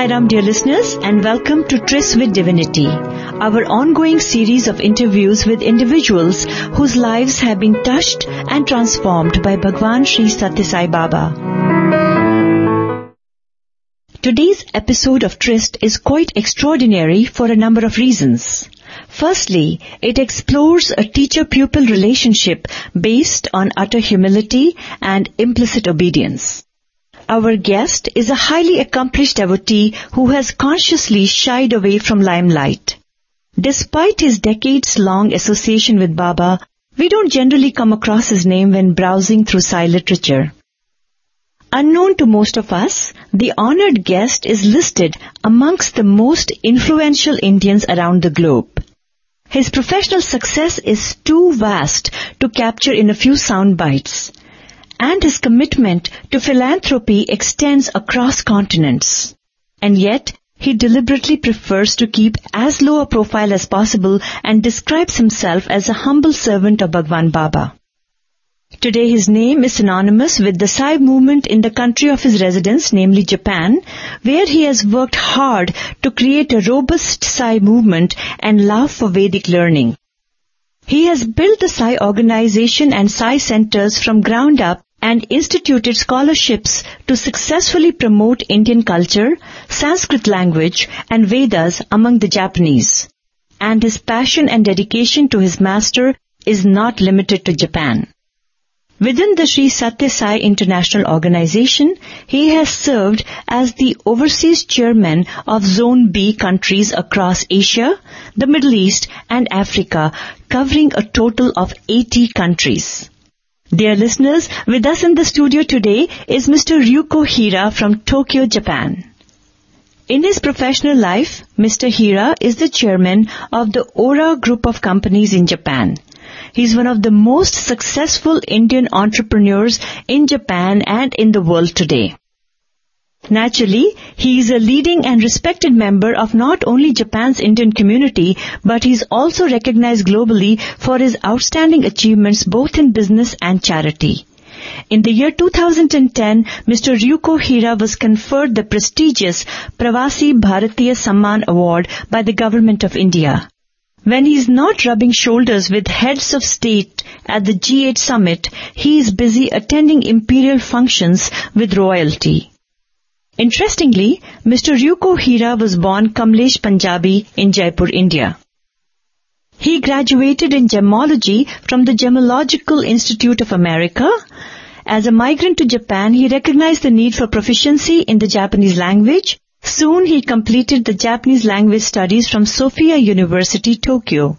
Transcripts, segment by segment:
Ram, dear listeners, and welcome to Tryst with Divinity, our ongoing series of interviews with individuals whose lives have been touched and transformed by Bhagwan Sri Sathya Sai Baba. Today's episode of Tryst is quite extraordinary for a number of reasons. Firstly, it explores a teacher-pupil relationship based on utter humility and implicit obedience. Our guest is a highly accomplished devotee who has consciously shied away from limelight. Despite his decades-long association with Baba, we don't generally come across his name when browsing through Sai literature. Unknown to most of us, the honored guest is listed amongst the most influential Indians around the globe. His professional success is too vast to capture in a few sound bites, and his commitment to philanthropy extends across continents. And yet, he deliberately prefers to keep as low a profile as possible and describes himself as a humble servant of Bhagwan Baba. Today his name is synonymous with the Sai movement in the country of his residence, namely Japan, where he has worked hard to create a robust Sai movement and love for Vedic learning. He has built the Sai organization and Sai centers from ground up and instituted scholarships to successfully promote Indian culture, Sanskrit language, and Vedas among the Japanese. And his passion and dedication to his master is not limited to Japan. Within the Sri Sathya Sai International Organization, he has served as the overseas chairman of Zone B countries across Asia, the Middle East, and Africa, covering a total of 80 countries. Dear listeners, with us in the studio today is Mr. Ryuko Hira from Tokyo, Japan. In his professional life, Mr. Hira is the chairman of the Ora group of companies in Japan. He is one of the most successful Indian entrepreneurs in Japan and in the world today. Naturally, he is a leading and respected member of not only Japan's Indian community, but he is also recognized globally for his outstanding achievements both in business and charity. In the year 2010, Mr. Ryuko Hira was conferred the prestigious Pravasi Bharatiya Samman Award by the Government of India. When he is not rubbing shoulders with heads of state at the G8 summit, he is busy attending imperial functions with royalty. Interestingly, Mr. Ryuko Hira was born Kamlesh Punjabi in Jaipur, India. He graduated in gemology from the Gemological Institute of America. As a migrant to Japan, he recognized the need for proficiency in the Japanese language. Soon he completed the Japanese language studies from Sophia University, Tokyo.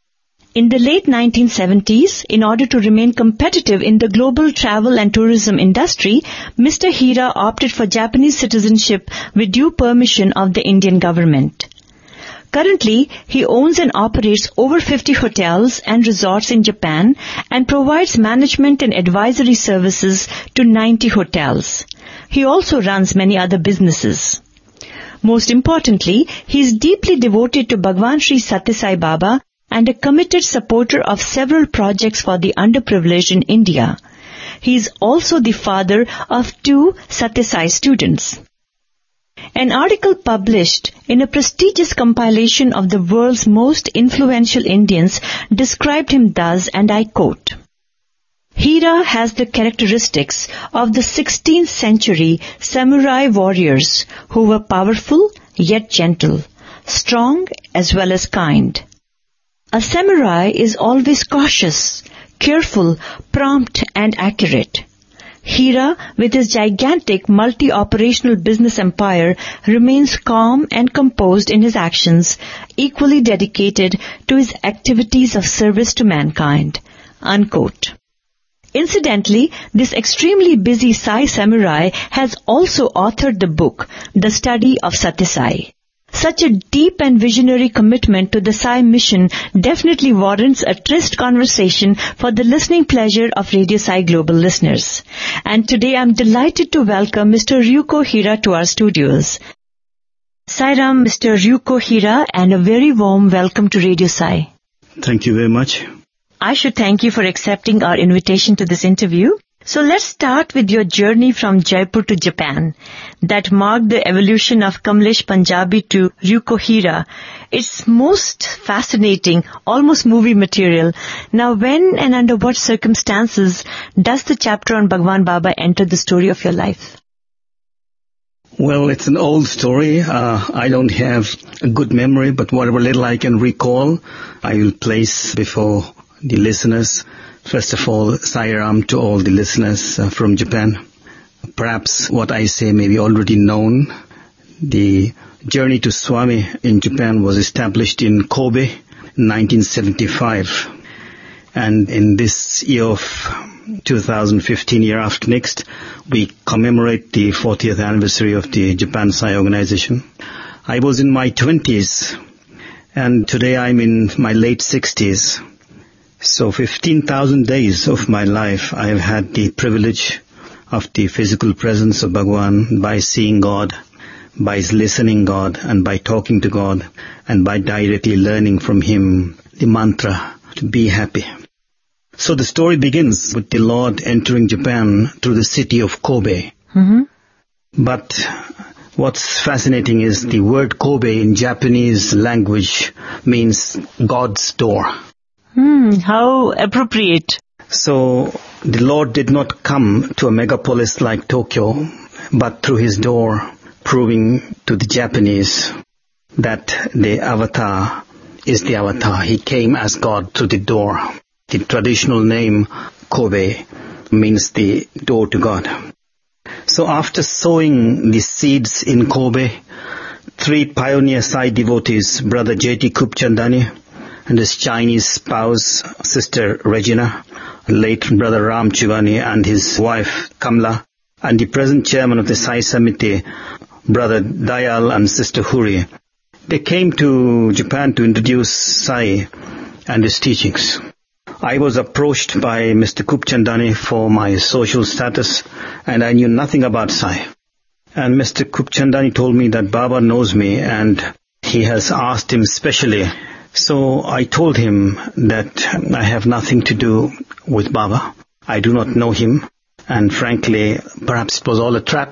In the late 1970s, in order to remain competitive in the global travel and tourism industry, Mr. Hira opted for Japanese citizenship with due permission of the Indian government. Currently, he owns and operates over 50 hotels and resorts in Japan and provides management and advisory services to 90 hotels. He also runs many other businesses. Most importantly, he is deeply devoted to Bhagwan Sri Sathya Sai Baba and a committed supporter of several projects for the underprivileged in India. He is also the father of 2 Sathya Sai students. An article published in a prestigious compilation of the world's most influential Indians described him thus, and I quote, "Hira has the characteristics of the 16th century samurai warriors who were powerful yet gentle, strong as well as kind. A samurai is always cautious, careful, prompt and accurate. Hira, with his gigantic multi-operational business empire, remains calm and composed in his actions, equally dedicated to his activities of service to mankind." Unquote. Incidentally, this extremely busy Sai samurai has also authored the book, The Study of Sathya Sai. Such a deep and visionary commitment to the Sai mission definitely warrants a tryst conversation for the listening pleasure of Radio Sai Global listeners. And today I'm delighted to welcome Mr. Ryuko Hira to our studios. Sai Ram, Mr. Ryuko Hira, and a very warm welcome to Radio Sai. Thank you very much. I should thank you for accepting our invitation to this interview. So let's start with your journey from Jaipur to Japan that marked the evolution of Kamlesh Punjabi to Ryuko Hira. It's most fascinating, almost movie material. Now, when and under what circumstances does the chapter on Bhagwan Baba enter the story of your life? Well, it's an old story. I don't have a good memory, but whatever little I can recall, I will place before the listeners. First of all, Sai Ram to all the listeners from Japan. Perhaps what I say may be already known. The journey to Swami in Japan was established in Kobe in 1975. And in this year of 2015, year after next, we commemorate the 40th anniversary of the Japan Sai organization. I was in my 20s, and today I'm in my late 60s. So 15,000 days of my life I have had the privilege of the physical presence of Bhagwan by seeing God, by listening God, and by talking to God, and by directly learning from Him the mantra to be happy. So the story begins with the Lord entering Japan through the city of Kobe. Mm-hmm. But what's fascinating is the word Kobe in Japanese language means God's door. How appropriate. So the Lord did not come to a megapolis like Tokyo, but through His door, proving to the Japanese that the avatar is the avatar. He came as God through the door. The traditional name Kobe means the door to God. So after sowing the seeds in Kobe, 3 pioneer Sai devotees, Brother J.T. Kupchandani and his Chinese spouse, Sister Regina, late Brother Ram Chugani and his wife Kamla, and the present chairman of the Sai Samiti, Brother Dayal and Sister Huri. They came to Japan to introduce Sai and his teachings. I was approached by Mr. Kupchandani for my social status, and I knew nothing about Sai. And Mr. Kupchandani told me that Baba knows me and he has asked him specially. So I told him that I have nothing to do with Baba. I do not know him, and frankly, perhaps it was all a trap.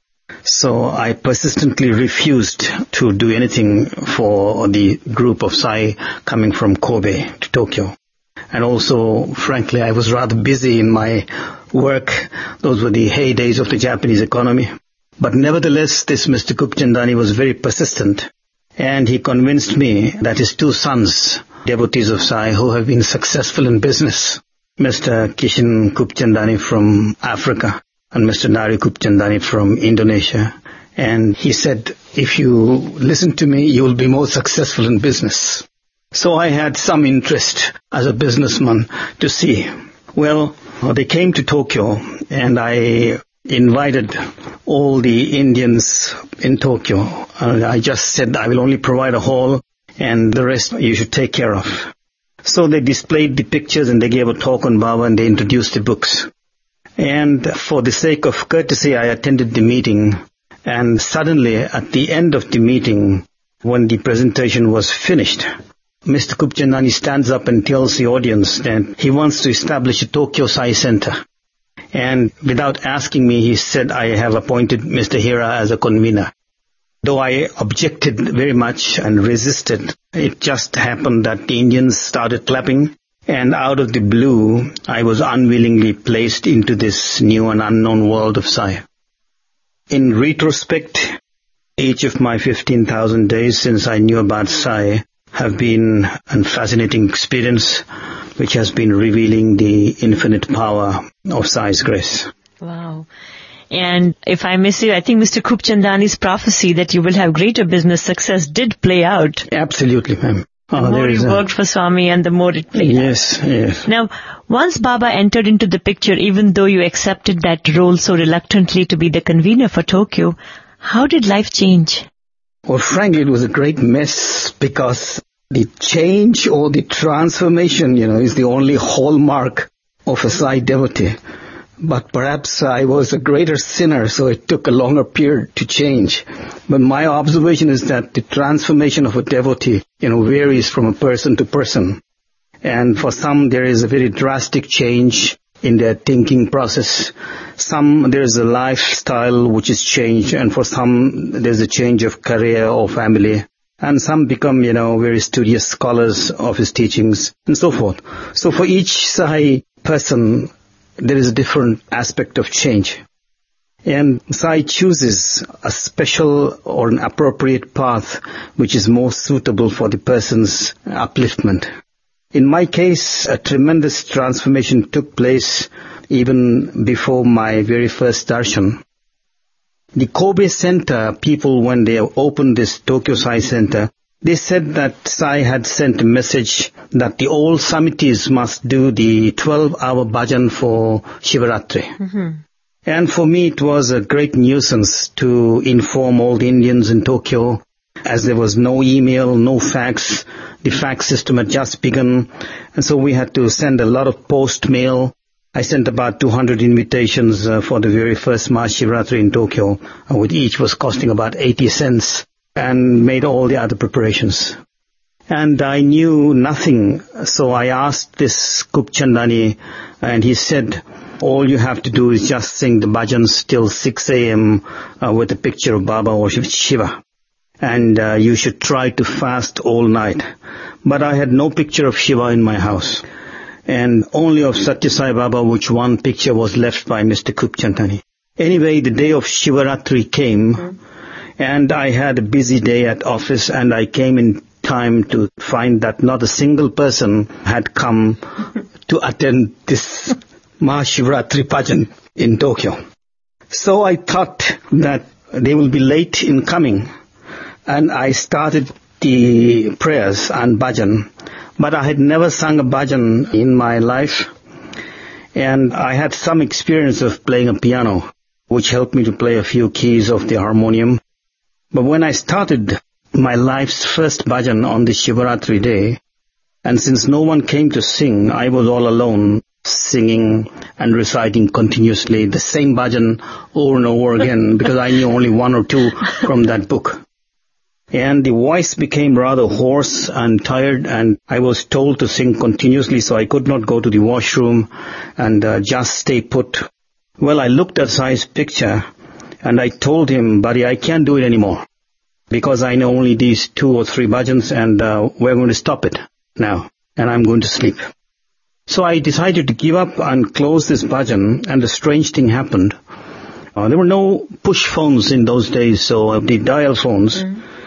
So I persistently refused to do anything for the group of Sai coming from Kobe to Tokyo. And also, frankly, I was rather busy in my work. Those were the heydays of the Japanese economy. But nevertheless, this Mr. Kupchandani was very persistent. And he convinced me that his 2 sons, devotees of Sai, who have been successful in business, Mr. Kishan Kupchandani from Africa and Mr. Nari Kupchandani from Indonesia. And he said, if you listen to me, you will be more successful in business. So I had some interest as a businessman to see. Well, they came to Tokyo and I invited all the Indians in Tokyo. I just said I will only provide a hall and the rest you should take care of. So they displayed the pictures and they gave a talk on Baba and they introduced the books. And for the sake of courtesy, I attended the meeting. And suddenly at the end of the meeting, when the presentation was finished, Mr. Kupchandani stands up and tells the audience that he wants to establish a Tokyo Sai Center. And without asking me, he said, I have appointed Mr. Hira as a convener. Though I objected very much and resisted, it just happened that the Indians started clapping. And out of the blue, I was unwillingly placed into this new and unknown world of Sai. In retrospect, each of my 15,000 days since I knew about Sai have been a fascinating experience which has been revealing the infinite power of Sai's grace. Wow. And if I may say, I think Mr. Kupchandani's prophecy that you will have greater business success did play out. Absolutely, ma'am. The more you worked for Swami and the more it played out. Yes. Now, once Baba entered into the picture, even though you accepted that role so reluctantly to be the convener for Tokyo, how did life change? Well, frankly, it was a great mess because the change or the transformation, is the only hallmark of a Sai devotee. But perhaps I was a greater sinner, so it took a longer period to change. But my observation is that the transformation of a devotee, varies from a person to person. And for some, there is a very drastic change in their thinking process. Some, there's a lifestyle which is changed, and for some, there's a change of career or family. And some become, very studious scholars of his teachings, and so forth. So for each Sai person, there is a different aspect of change. And Sai chooses a special or an appropriate path which is more suitable for the person's upliftment. In my case, a tremendous transformation took place even before my very first darshan. The Kobe Center people, when they opened this Tokyo Sai Center, they said that Sai had sent a message that the old Samitis must do the 12-hour bhajan for Shivaratri. Mm-hmm. And for me, it was a great nuisance to inform all the Indians in Tokyo, as there was no email, no fax. The fax system had just begun, and so we had to send a lot of post mail. I sent about 200 invitations for the very first Mahashivratri in Tokyo, with each was costing about 80 cents, and made all the other preparations. And I knew nothing, so I asked this Kupchandani, and he said, all you have to do is just sing the bhajans till 6 a.m. With a picture of Baba or Shiva. And you should try to fast all night. But I had no picture of Shiva in my house. And only of Satya Sai Baba, which one picture was left by Mr. Kupchandani. Anyway, the day of Shivaratri came, and I had a busy day at office, and I came in time to find that not a single person had come to attend this Mahashivratri bhajan in Tokyo. So I thought that they will be late in coming, and I started the prayers and bhajan. But I had never sung a bhajan in my life, and I had some experience of playing a piano, which helped me to play a few keys of the harmonium. But when I started my life's first bhajan on the Shivaratri day, and since no one came to sing, I was all alone, singing and reciting continuously the same bhajan over and over again, because I knew only one or two from that book. And the voice became rather hoarse and tired, and I was told to sing continuously, so I could not go to the washroom and just stay put. Well, I looked at Sai's picture, and I told him, buddy, I can't do it anymore, because I know only these 2 or 3 bhajans, and we're going to stop it now, and I'm going to sleep. So I decided to give up and close this bhajan, and a strange thing happened. There were no push phones in those days, so the dial phones.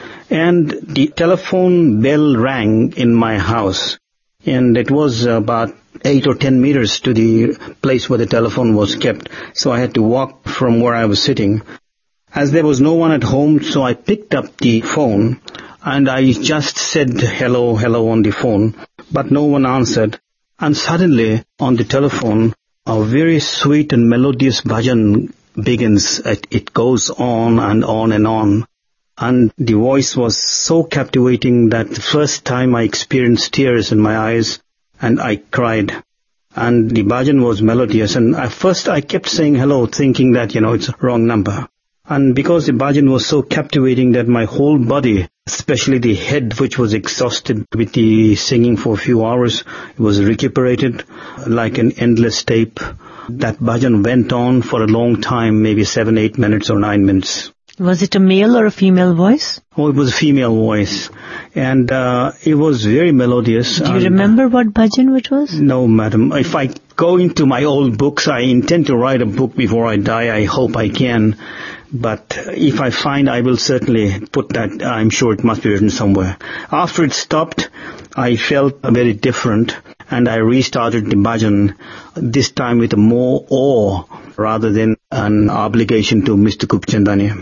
And the telephone bell rang in my house, and it was about 8 or 10 meters to the place where the telephone was kept, so I had to walk from where I was sitting. As there was no one at home, so I picked up the phone, and I just said hello, hello on the phone, but no one answered. And suddenly, on the telephone, a very sweet and melodious bhajan begins. It goes on and on and on. And the voice was so captivating that the first time I experienced tears in my eyes, and I cried. And the bhajan was melodious, and at first I kept saying hello, thinking that, it's a wrong number. And because the bhajan was so captivating that my whole body, especially the head, which was exhausted with the singing for a few hours, it was recuperated like an endless tape. That bhajan went on for a long time, maybe 7, 8 minutes or 9 minutes. Was it a male or a female voice? Oh, it was a female voice. And it was very melodious. Do you remember what bhajan it was? No, madam. If I go into my old books, I intend to write a book before I die. I hope I can. But if I find, I will certainly put that. I'm sure it must be written somewhere. After it stopped, I felt very different, and I restarted the bhajan, this time with more awe rather than an obligation to Mr. Kupchandani.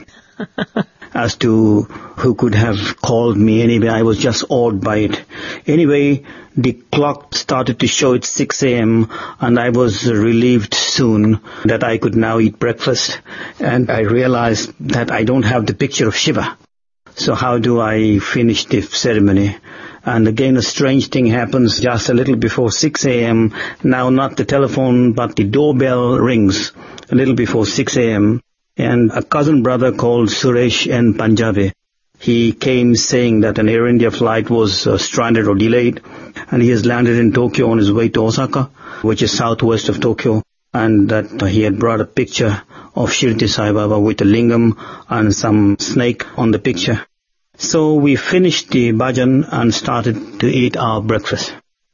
As to who could have called me anyway, I was just awed by it. Anyway, the clock started to show it's 6 a.m. and I was relieved soon that I could now eat breakfast, and I realized that I don't have the picture of Shiva. So how do I finish the ceremony? And again, a strange thing happens just a little before 6 a.m. Now not the telephone, but the doorbell rings a little before 6 a.m. And a cousin brother called Suresh N. Punjabi, he came saying that an Air India flight was stranded or delayed, and he has landed in Tokyo on his way to Osaka. which is southwest of Tokyo, and that he had brought a picture of Shirdi Sai Baba with a lingam and some snake on the picture. So we finished the bhajan and started to eat our breakfast.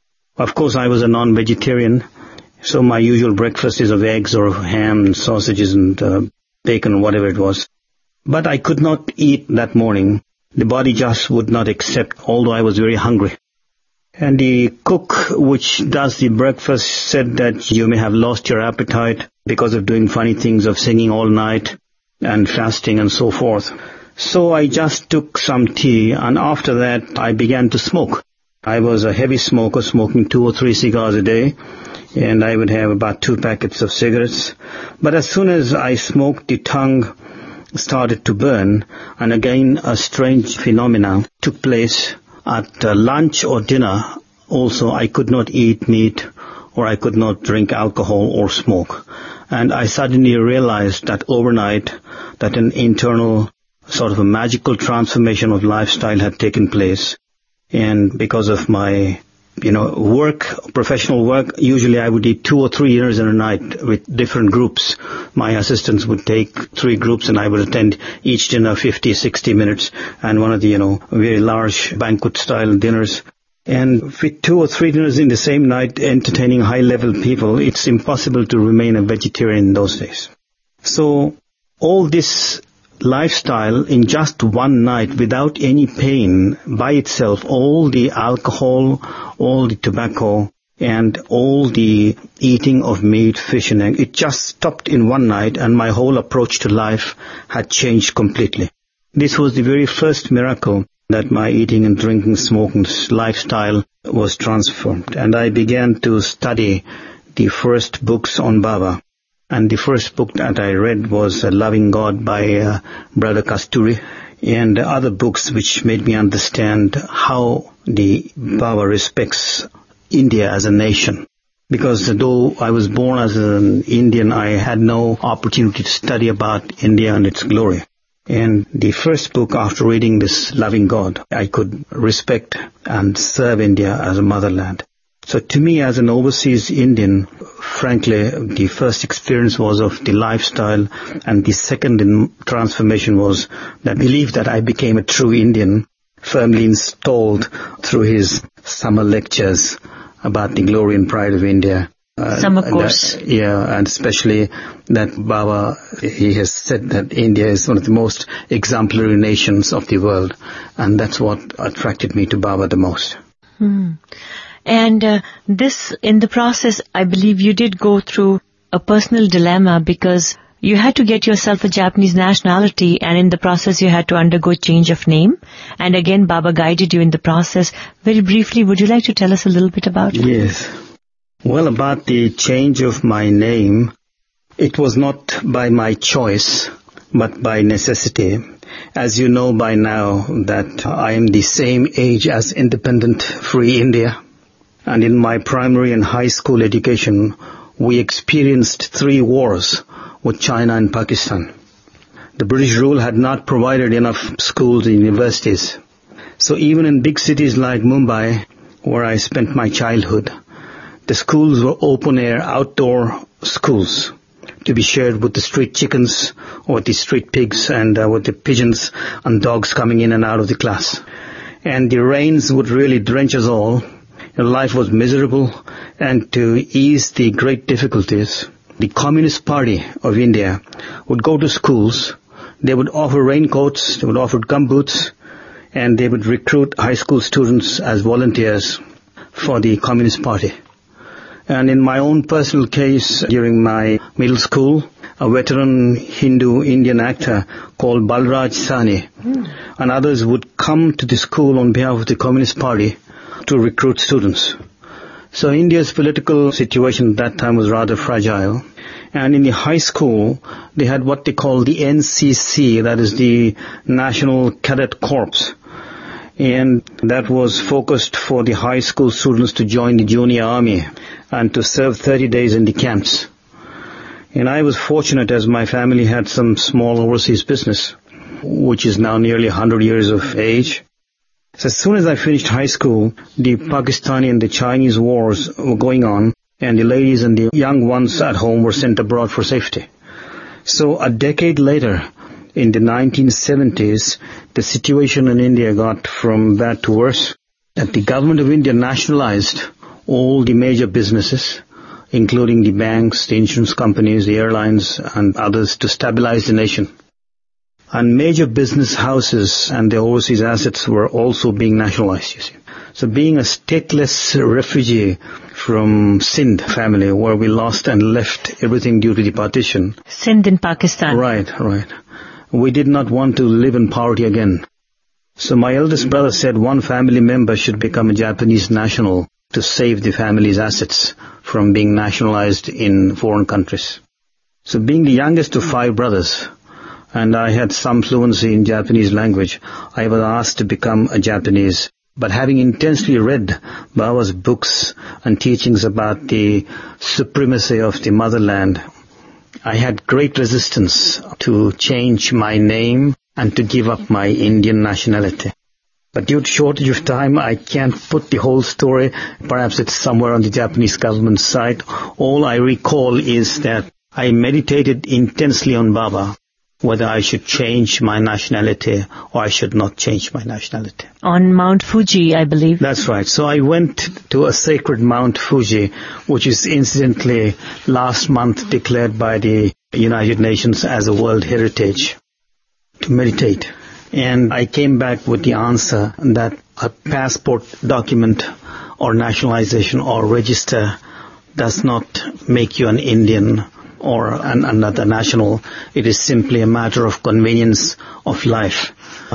Of course, I was a non-vegetarian, so my usual breakfast is of eggs or of ham and sausages and bacon, whatever it was. But I could not eat that morning. The body just would not accept, although I was very hungry. And the cook which does the breakfast said that you may have lost your appetite because of doing funny things of singing all night and fasting and so forth. So I just took some tea, and after that I began to smoke. I was a heavy smoker, smoking 2 or 3 cigars a day, and I would have about 2 packets of cigarettes. But as soon as I smoked, the tongue started to burn, and again a strange phenomena took place. At lunch or dinner also I could not eat meat, or I could not drink alcohol or smoke. And I suddenly realized that overnight that an internal sort of a magical transformation of lifestyle had taken place. And because of my work, professional work, usually I would eat 2 or 3 dinners in a night with different groups. My assistants would take 3 groups and I would attend each dinner 50, 60 minutes, and one of the, very large banquet style dinners. And with 2 or 3 dinners in the same night, entertaining high level people, it's impossible to remain a vegetarian in those days. So all this lifestyle in just one night without any pain by itself, all the alcohol, all the tobacco, and all the eating of meat, fish and egg, it just stopped in one night, and my whole approach to life had changed completely. This was the very first miracle that my eating and drinking, smoking lifestyle was transformed. And I began to study the first books on Baba. And the first book that I read was Loving God by Brother Kasturi, and other books which made me understand how the Baba respects India as a nation. Because though I was born as an Indian, I had no opportunity to study about India and its glory. And the first book, after reading this Loving God, I could respect and serve India as a motherland. So to me, as an overseas Indian, frankly, the first experience was of the lifestyle, and the second transformation was that belief that I became a true Indian, firmly installed through his summer lectures about the glory and pride of India. Summer course. And especially that Baba, he has said that India is one of the most exemplary nations of the world, and that's what attracted me to Baba the most. And this, in the process, I believe you did go through a personal dilemma, because you had to get yourself a Japanese nationality, and in the process you had to undergo change of name. And again, Baba guided you in the process. Very briefly, would you like to tell us a little bit about it? Yes. Well, about the change of my name, it was not by my choice, but by necessity. As you know by now that I am the same age as independent free India. And in my primary and high school education, we experienced 3 wars with China and Pakistan. The British rule had not provided enough schools and universities. So even in big cities like Mumbai, where I spent my childhood, the schools were open-air, outdoor schools to be shared with the street chickens or the street pigs and with the pigeons and dogs coming in and out of the class. And the rains would really drench us all. Life was miserable, and to ease the great difficulties, the Communist Party of India would go to schools, they would offer raincoats, they would offer gumboots, and they would recruit high school students as volunteers for the Communist Party. And in my own personal case, during my middle school, a veteran Hindu Indian actor called Balraj Sahni and others would come to the school on behalf of the Communist Party to recruit students. So India's political situation at that time was rather fragile. And in the high school, they had what they call the NCC, that is the National Cadet Corps. And that was focused for the high school students to join the junior army and to serve 30 days in the camps. And I was fortunate, as my family had some small overseas business, which is now nearly 100 years of age. So as soon as I finished high school, the Pakistani and the Chinese wars were going on, and the ladies and the young ones at home were sent abroad for safety. So a decade later, in the 1970s, the situation in India got from bad to worse, that the government of India nationalized all the major businesses, including the banks, the insurance companies, the airlines, and others, to stabilize the nation. And major business houses and their overseas assets were also being nationalized, you see. So being a stateless refugee from Sindh family, where we lost and left everything due to the partition. Sindh in Pakistan. Right. We did not want to live in poverty again. So my eldest brother said one family member should become a Japanese national to save the family's assets from being nationalized in foreign countries. So being the youngest of 5 brothers, and I had some fluency in Japanese language, I was asked to become a Japanese. But having intensely read Baba's books and teachings about the supremacy of the motherland, I had great resistance to change my name and to give up my Indian nationality. But due to shortage of time, I can't put the whole story. Perhaps it's somewhere on the Japanese government site. All I recall is that I meditated intensely on Baba, whether I should change my nationality or I should not change my nationality. On Mount Fuji, I believe. That's right. So I went to a sacred Mount Fuji, which is incidentally last month declared by the United Nations as a World Heritage, to meditate. And I came back with the answer that a passport document or nationalization or register does not make you an Indian or another national. It is simply a matter of convenience of life.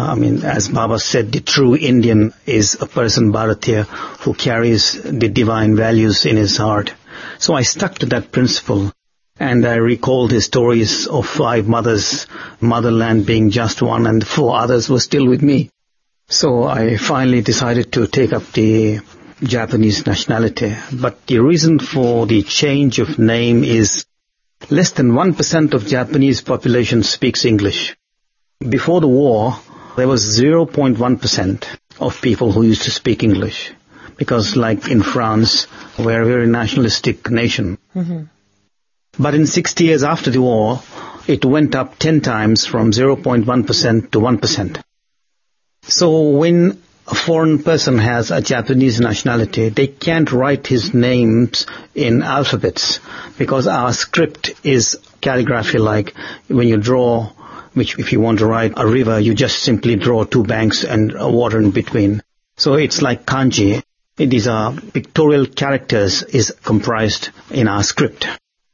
As Baba said, the true Indian is a person, Bharatiya, who carries the divine values in his heart. So I stuck to that principle, and I recalled his stories of 5 mothers, motherland being just one, and 4 others were still with me. So I finally decided to take up the Japanese nationality. But the reason for the change of name is less than 1% of Japanese population speaks English. Before the war, there was 0.1% of people who used to speak English. Because like in France, we're a very nationalistic nation. Mm-hmm. But in 60 years after the war, it went up 10 times from 0.1% to 1%. So when a foreign person has a Japanese nationality, they can't write his names in alphabets because our script is calligraphy, like when you draw, which if you want to write a river, you just simply draw 2 banks and water in between. So it's like kanji. These are pictorial characters is comprised in our script.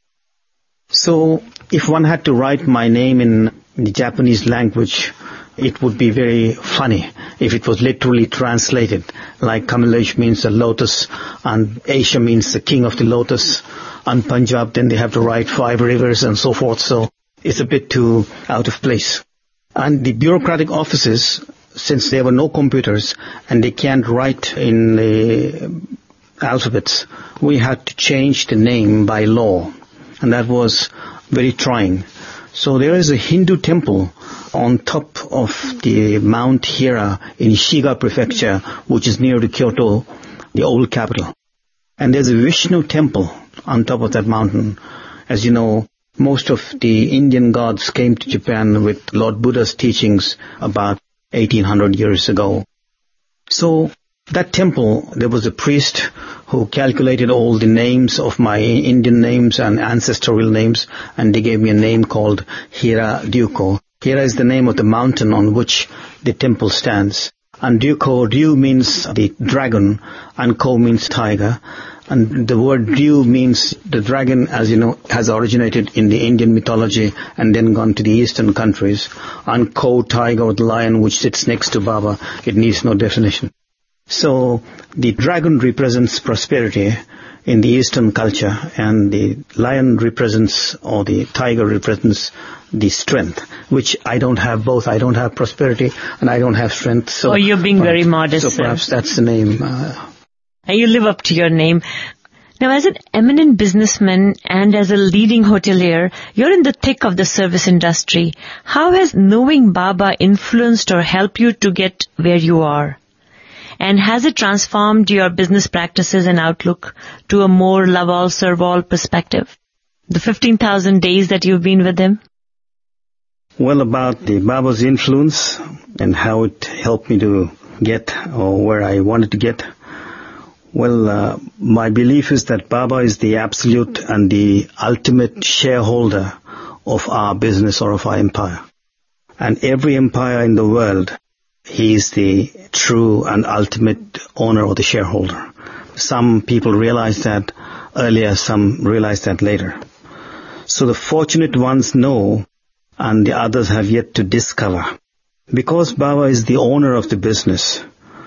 So if one had to write my name in the Japanese language, it would be very funny if it was literally translated. Like Kamalesh means the lotus, and Asia means the king of the lotus, and Punjab, then they have to write 5 rivers and so forth. So it's a bit too out of place. And the bureaucratic offices, since there were no computers and they can't write in the alphabets, we had to change the name by law. And that was very trying. So there is a Hindu temple on top of the Mount Hira in Shiga prefecture, which is near to Kyoto, the old capital. And there's a Vishnu temple on top of that mountain. As you know, most of the Indian gods came to Japan with Lord Buddha's teachings about 1800 years ago. So that temple, there was a priest who calculated all the names of my Indian names and ancestral names, and they gave me a name called Hira Dyuko. Hira is the name of the mountain on which the temple stands. And Dyuko, Ryu means the dragon, and Ko means tiger. And the word Ryu means the dragon, as you know, has originated in the Indian mythology and then gone to the eastern countries. And Ko, tiger, or the lion, which sits next to Baba, it needs no definition. So the dragon represents prosperity in the Eastern culture, and the lion represents, or the tiger represents, the strength, which I don't have both. I don't have prosperity and I don't have strength. So you're being very modest. So perhaps that's the name. And you live up to your name. Now, as an eminent businessman and as a leading hotelier, you're in the thick of the service industry. How has knowing Baba influenced or helped you to get where you are? And has it transformed your business practices and outlook to a more love all, serve all perspective? The 15,000 days that you've been with him? Well, about the Baba's influence and how it helped me to get where I wanted to get. Well, my belief is that Baba is the absolute and the ultimate shareholder of our business or of our empire. And every empire in the world, he is the true and ultimate owner or the shareholder. Some people realize that earlier, some realize that later. So the fortunate ones know, and the others have yet to discover. Because Baba is the owner of the business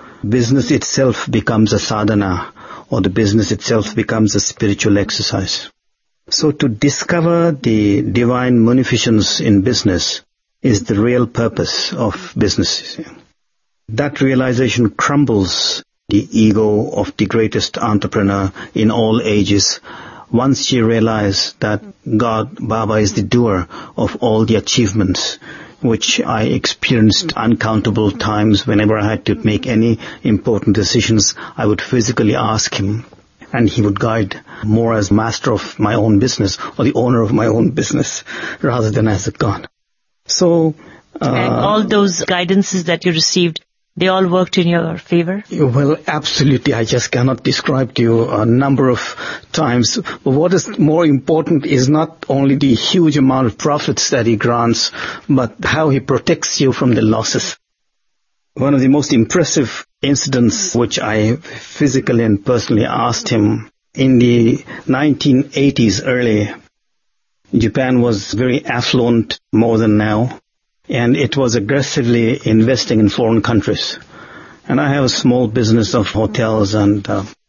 itself becomes a sadhana, or the business itself becomes a spiritual exercise. So to discover the divine munificence in business is the real purpose of business. That realization crumbles the ego of the greatest entrepreneur in all ages once you realize that Baba is the doer of all the achievements, which I experienced uncountable times. Whenever I had to make any important decisions, I would physically ask him, and he would guide more as master of my own business or the owner of my own business rather than as a God. So, and all those guidances that you received, they all worked in your favor? Well, absolutely. I just cannot describe to you a number of times. But what is more important is not only the huge amount of profits that he grants, but how he protects you from the losses. One of the most impressive incidents which I physically and personally asked him, in the 1980s early, Japan was very affluent more than now. And it was aggressively investing in foreign countries. And I have a small business of hotels, and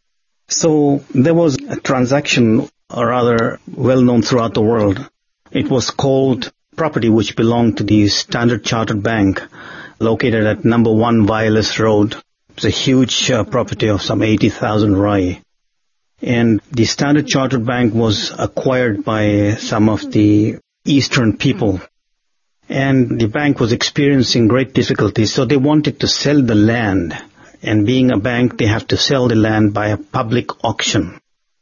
so there was a transaction rather well known throughout the world. It was called property which belonged to the Standard Chartered Bank, located at number 1 Wireless Road. It's a huge property of some 80,000 rai. And the Standard Chartered Bank was acquired by some of the Eastern people. And the bank was experiencing great difficulties, so they wanted to sell the land. And being a bank, they have to sell the land by a public auction.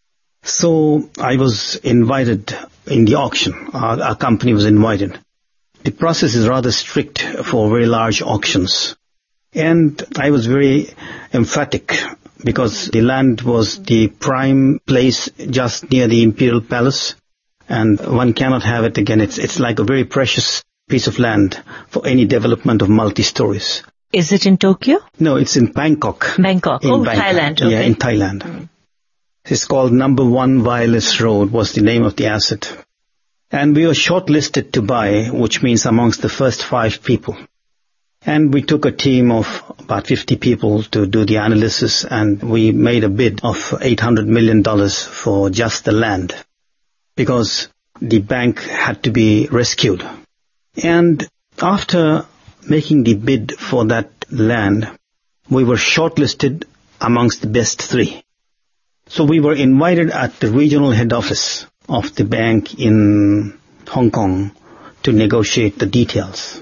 So I was invited in the auction. Our company was invited. The process is rather strict for very large auctions. And I was very emphatic because the land was the prime place just near the Imperial Palace. And one cannot have it again. It's like a very precious piece of land for any development of multi-stories. Is it in Tokyo? No, it's in Bangkok. Bangkok. Thailand. Okay. Yeah, in Thailand. It's called number 1 Wireless Road was the name of the asset. And we were shortlisted to buy, which means amongst the first 5 people. And we took a team of about 50 people to do the analysis, and we made a bid of $800 million for just the land, because the bank had to be rescued. And after making the bid for that land, we were shortlisted amongst the best 3. So we were invited at the regional head office of the bank in Hong Kong to negotiate the details.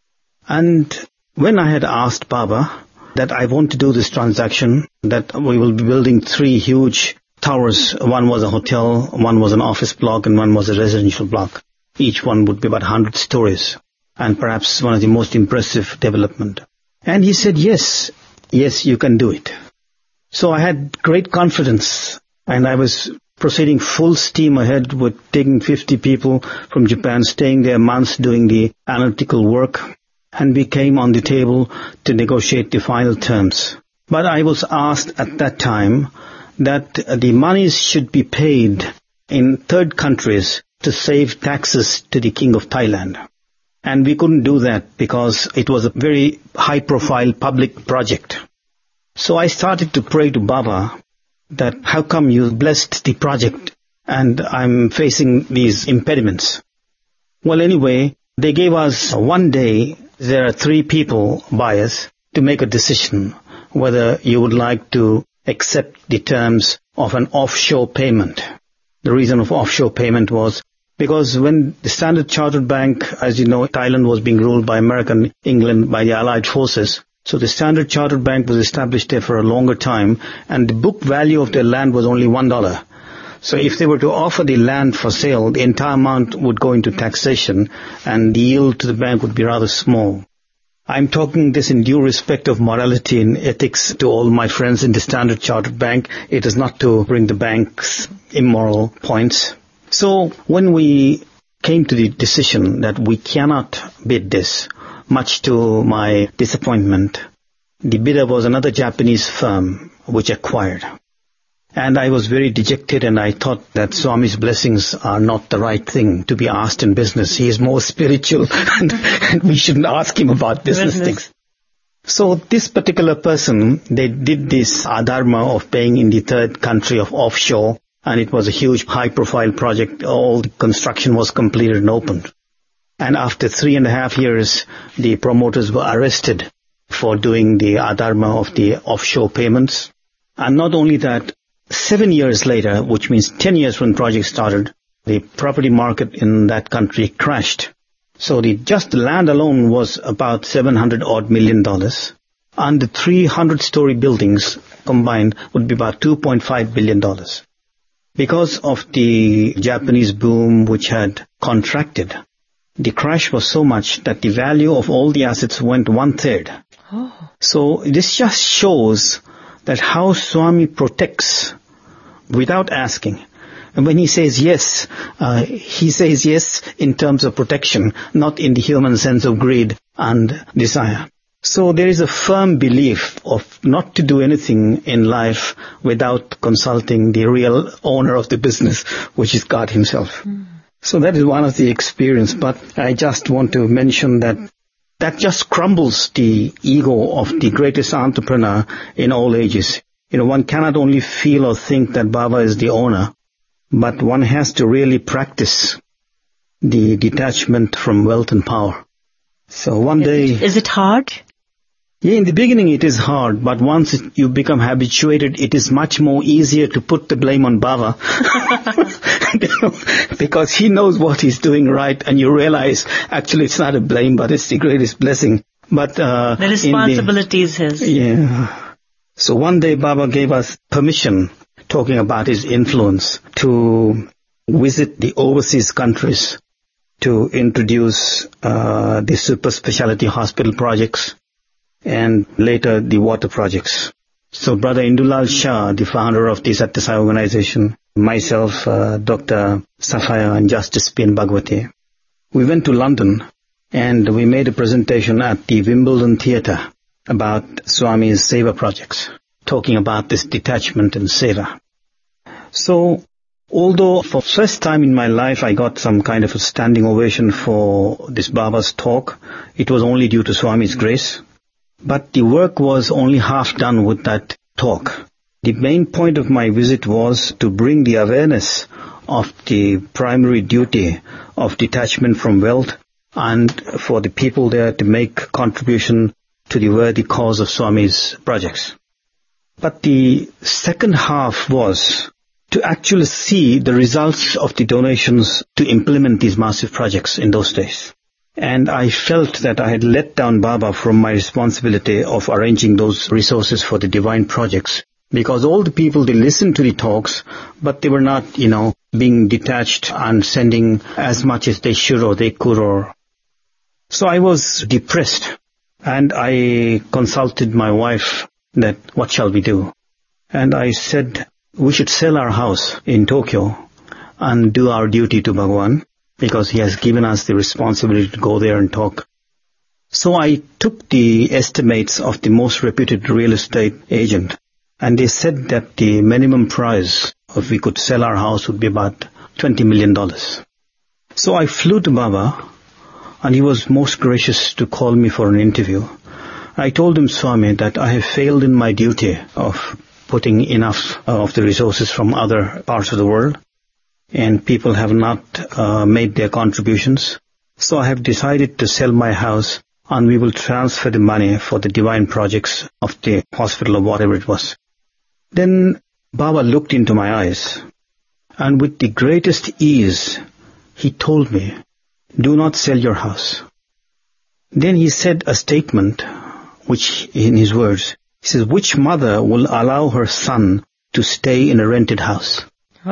And when I had asked Baba that I want to do this transaction, that we will be building 3 huge towers. One was a hotel, one was an office block, and one was a residential block. Each one would be about 100 stories, and perhaps one of the most impressive development. And he said, yes, you can do it. So I had great confidence, and I was proceeding full steam ahead with taking 50 people from Japan, staying there months doing the analytical work, and we came on the table to negotiate the final terms. But I was asked at that time that the monies should be paid in third countries to save taxes to the King of Thailand. And we couldn't do that because it was a very high-profile public project. So I started to pray to Baba that how come you blessed the project and I'm facing these impediments? Well, anyway, they gave us 1 day. There are 3 people buyers to make a decision whether you would like to accept the terms of an offshore payment. The reason of offshore payment was because when the Standard Chartered Bank, as you know, Thailand was being ruled by American England, by the Allied forces, So the Standard Chartered Bank was established there for a longer time, and the book value of their land was only $1. So if they were to offer the land for sale, the entire amount would go into taxation, and the yield to the bank would be rather small. I'm talking this in due respect of morality and ethics to all my friends in the Standard Chartered Bank. It is not to bring the bank's immoral points. So when we came to the decision that we cannot bid this, much to my disappointment, the bidder was another Japanese firm which acquired. And I was very dejected, and I thought that Swami's blessings are not the right thing to be asked in business. He is more spiritual and we shouldn't ask him about business things. So this particular person, they did this adharma of paying in the third country of offshore, and it was a huge high-profile project. All the construction was completed and opened. And after 3.5 years, the promoters were arrested for doing the adharma of the offshore payments. And not only that, 7 years later, which means 10 years when the project started, the property market in that country crashed. So just the land alone was about $700 million. And the 300-story buildings combined would be about $2.5 billion. Because of the Japanese boom which had contracted, the crash was so much that the value of all the assets went 1/3. Oh. So this just shows that how Swami protects without asking. And when he says yes in terms of protection, not in the human sense of greed and desire. So there is a firm belief of not to do anything in life without consulting the real owner of the business, which is God himself. So that is one of the experience, but I just want to mention that just crumbles the ego of the greatest entrepreneur in all ages. One cannot only feel or think that Baba is the owner, but one has to really practice the detachment from wealth and power. So one day... Is it hard? Yeah, in the beginning it is hard, but once you become habituated, it is much more easier to put the blame on Baba. Because he knows what he's doing right, and you realize, actually it's not a blame, but it's the greatest blessing. But the responsibility is his. Yeah. So one day Baba gave us permission, talking about his influence, to visit the overseas countries to introduce the super specialty hospital projects and later the water projects. So Brother Indulal Shah, the founder of the Satya Sai organization, myself, Dr. Safaya and Justice P.N. Bhagwati, we went to London and we made a presentation at the Wimbledon Theatre about Swami's Seva projects, talking about this detachment and Seva. So, although for the first time in my life I got some kind of a standing ovation for this Baba's talk, it was only due to Swami's grace. But the work was only half done with that talk. The main point of my visit was to bring the awareness of the primary duty of detachment from wealth and for the people there to make contribution to the worthy cause of Swami's projects. But the second half was to actually see the results of the donations to implement these massive projects in those days. And I felt that I had let down Baba from my responsibility of arranging those resources for the divine projects. Because all the people, they listened to the talks, but they were not, being detached and sending as much as they should or they could. So I was depressed. And I consulted my wife that what shall we do? And I said we should sell our house in Tokyo and do our duty to Bhagavan, because he has given us the responsibility to go there and talk. So I took the estimates of the most reputed real estate agent, and they said that the minimum price if we could sell our house would be about $20 million. So I flew to Baba, and he was most gracious to call me for an interview. I told him, Swami, that I have failed in my duty of putting enough of the resources from other parts of the world, and people have not made their contributions. So I have decided to sell my house, and we will transfer the money for the divine projects of the hospital or whatever it was. Then Baba looked into my eyes, and with the greatest ease, he told me, do not sell your house. Then he said a statement which in his words, he says, which mother will allow her son to stay in a rented house?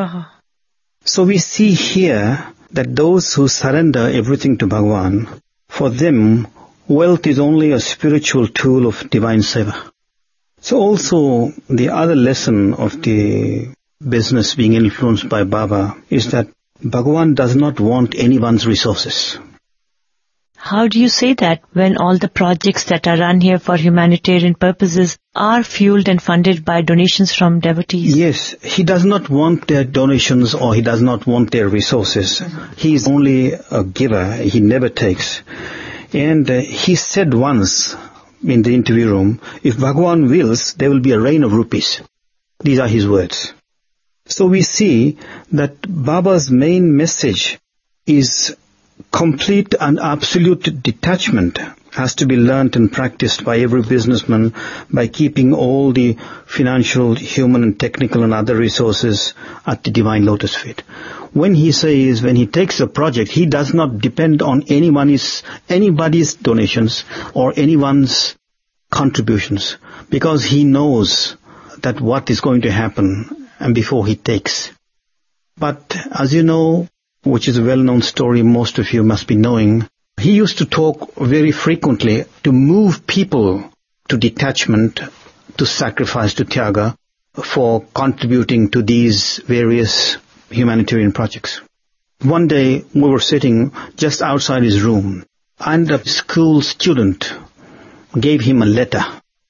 So we see here that those who surrender everything to Bhagavan, for them, wealth is only a spiritual tool of divine seva. So also, the other lesson of the business being influenced by Baba is that Bhagavan does not want anyone's resources. How do you say that when all the projects that are run here for humanitarian purposes are fueled and funded by donations from devotees? Yes, he does not want their donations or he does not want their resources. He is only a giver. He never takes. And he said once in the interview room, if Bhagavan wills, there will be a rain of rupees. These are his words. So we see that Baba's main message is complete and absolute detachment has to be learnt and practiced by every businessman by keeping all the financial, human and technical and other resources at the divine lotus feet. When he says, when he takes a project, he does not depend on anybody's donations or anyone's contributions, because he knows that what is going to happen and before he takes. But as you know, which is a well-known story most of you must be knowing, he used to talk very frequently to move people to detachment, to sacrifice, to tyaga, for contributing to these various humanitarian projects. One day we were sitting just outside his room and a school student gave him a letter.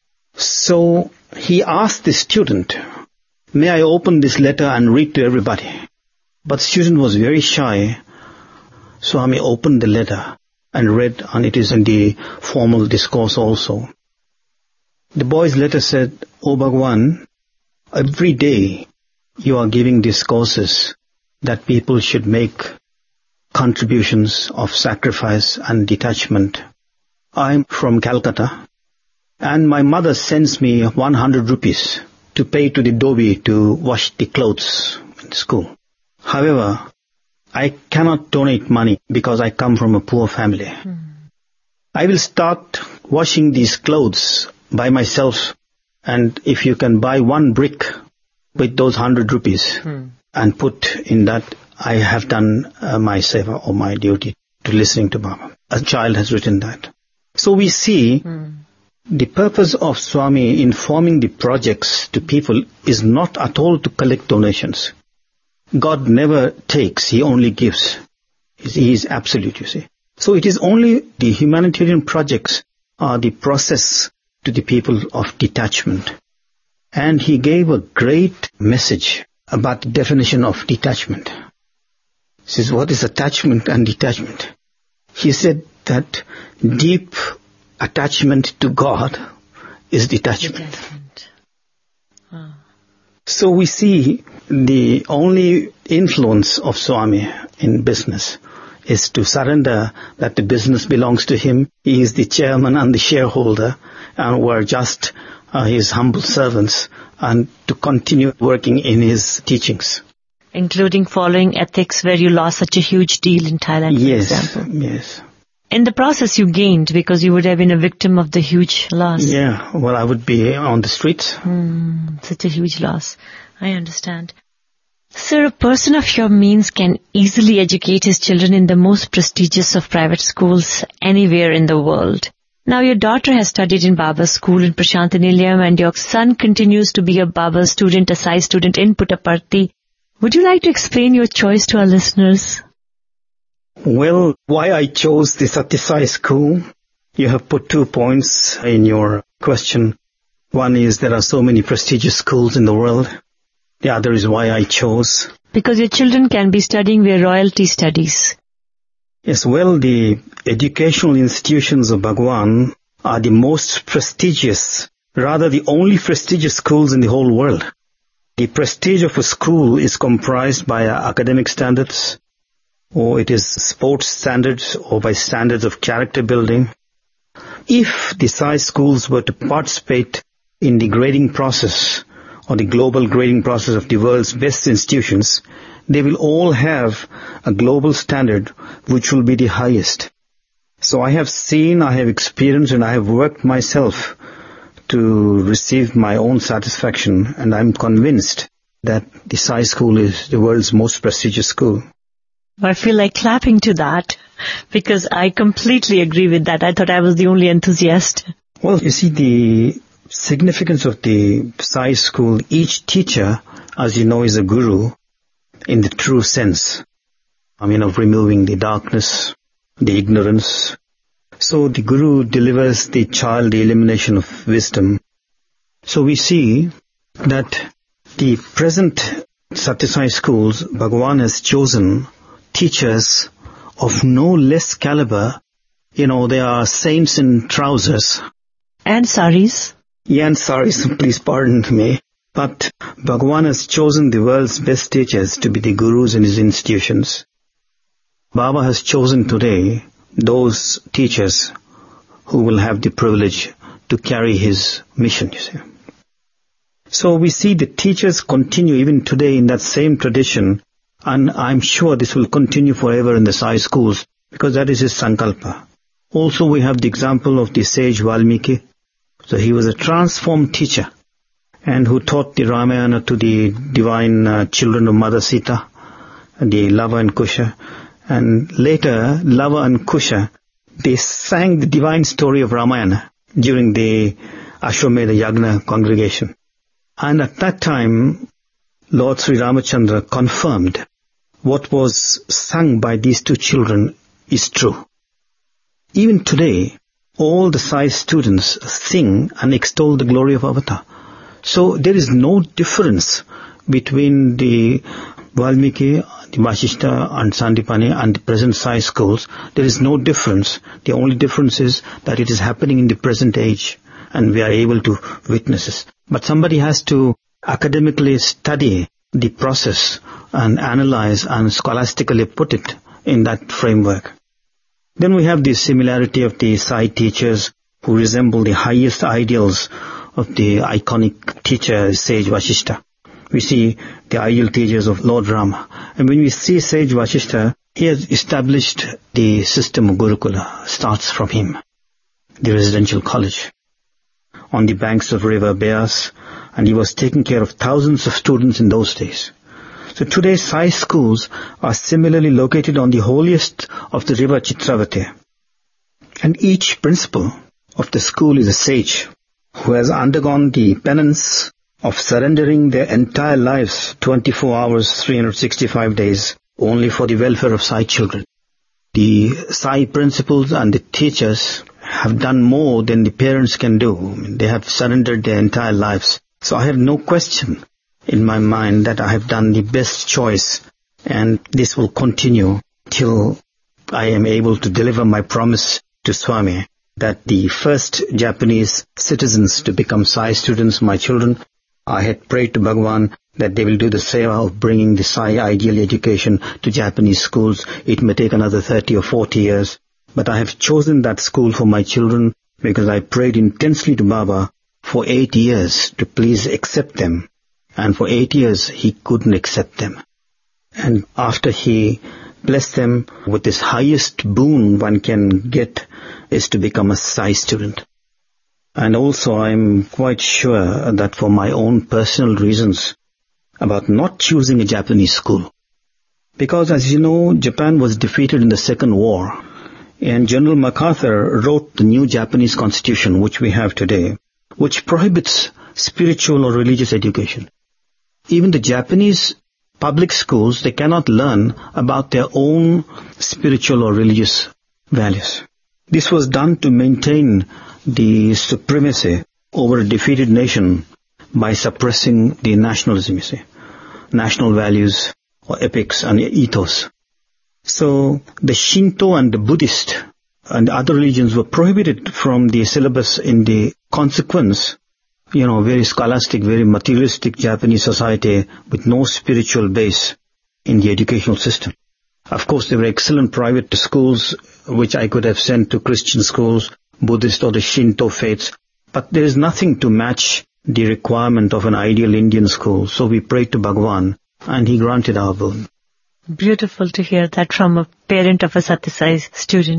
So he asked the student, may I open this letter and read to everybody? But the student was very shy. Swami opened the letter and read, and it is in the formal discourse also. The boy's letter said, O Bhagavan, every day you are giving discourses that people should make contributions of sacrifice and detachment. I am from Calcutta, and my mother sends me 100 rupees to pay to the dhobi to wash the clothes in school. However, I cannot donate money because I come from a poor family. I will start washing these clothes by myself, and if you can buy one brick with those 100 rupees and put in that, I have done my seva or my duty to listening to Baba. A child has written that. So we see the purpose of Swami informing the projects to people is not at all to collect donations. God never takes, He only gives. He is absolute, you see. So it is only the humanitarian projects are the process to the people of detachment. And he gave a great message about the definition of detachment. He says, what is attachment and detachment? He said that deep attachment to God is detachment. So we see the only influence of Swami in business is to surrender that the business belongs to him. He is the chairman and the shareholder, and we're just his humble servants, and to continue working in his teachings. Including following ethics, where you lost such a huge deal in Thailand, for example. Yes. In the process you gained because you would have been a victim of the huge loss. Yeah, well, I would be on the streets. Such a huge loss. I understand. Sir, a person of your means can easily educate his children in the most prestigious of private schools anywhere in the world. Now your daughter has studied in Baba's school in Prashantanilayam, and your son continues to be a Baba student, a Sai student in Puttaparthi. Would you like to explain your choice to our listeners? Well, why I chose the Satya Sai school? You have put 2 points in your question. One is there are so many prestigious schools in the world. The other is why I chose. Because your children can be studying where royalty studies. Yes, well, the educational institutions of Bhagavan are the most prestigious, rather the only prestigious schools in the whole world. The prestige of a school is comprised by academic standards, or it is sports standards, or by standards of character building. If the Sai schools were to participate in the grading process, or the global grading process of the world's best institutions, they will all have a global standard which will be the highest. So I have seen, I have experienced, and I have worked myself to receive my own satisfaction, and I'm convinced that the Sai School is the world's most prestigious school. I feel like clapping to that because I completely agree with that. I thought I was the only enthusiast. Well, you see, the significance of the Sai School, each teacher, as you know, is a guru in the true sense. Of removing the darkness, the ignorance. So the guru delivers the child the illumination of wisdom. So we see that the present Satyasai schools, Bhagavan has chosen teachers of no less caliber. They are saints in trousers. And saris. Yeah, and saris, please pardon me. But Bhagavan has chosen the world's best teachers to be the gurus in his institutions. Baba has chosen today those teachers who will have the privilege to carry his mission, you see. So we see the teachers continue even today in that same tradition, and I'm sure this will continue forever in the Sai schools, because that is his sankalpa. Also we have the example of the sage Valmiki. So he was a transformed teacher, and who taught the Ramayana to the divine children of Mother Sita, the Lava and Kusha. And later, Lava and Kusha, they sang the divine story of Ramayana during the Ashwamedha Yagna congregation. And at that time, Lord Sri Ramachandra confirmed what was sung by these two children is true. Even today, all the Sai students sing and extol the glory of Avatar. So there is no difference between the Valmiki, the Vasishta and Sandipani and the present Sai schools. There is no difference. The only difference is that it is happening in the present age and we are able to witness it. But somebody has to academically study the process and analyze and scholastically put it in that framework. Then we have the similarity of the Sai teachers who resemble the highest ideals of the iconic teacher, sage Vasishta. We see the ideal teachers of Lord Rama. And when we see sage Vasishta, he has established the system of Gurukula, starts from him, the residential college, on the banks of river Beas, and he was taking care of thousands of students in those days. So today Sai schools are similarly located on the holiest of the river Chitravati. And each principal of the school is a sage who has undergone the penance of surrendering their entire lives, 24 hours, 365 days, only for the welfare of Sai children. The Sai principals and the teachers have done more than the parents can do. They have surrendered their entire lives. So I have no question in my mind that I have done the best choice, and this will continue till I am able to deliver my promise to Swami that the first Japanese citizens to become Sai students, my children, I had prayed to Bhagavan that they will do the seva of bringing the Sai ideal education to Japanese schools. It may take another 30 or 40 years, but I have chosen that school for my children because I prayed intensely to Baba for 8 years to please accept them. And for 8 years he couldn't accept them. And after he blessed them with this highest boon one can get is to become a Sai student. And also I'm quite sure that for my own personal reasons about not choosing a Japanese school. Because as you know, Japan was defeated in the Second War. And General MacArthur wrote the new Japanese constitution, which we have today, which prohibits spiritual or religious education. Even the Japanese public schools, they cannot learn about their own spiritual or religious values. This was done to maintain the supremacy over a defeated nation by suppressing the nationalism, you see, national values or epics and ethos. So the Shinto and the Buddhist and other religions were prohibited from the syllabus in the consequence. Very scholastic, very materialistic Japanese society with no spiritual base in the educational system. Of course, there were excellent private schools which I could have sent to Christian schools, Buddhist or the Shinto faiths, but there is nothing to match the requirement of an ideal Indian school. So we prayed to Bhagavan and he granted our boon. Beautiful to hear that from a parent of a Satyasai student.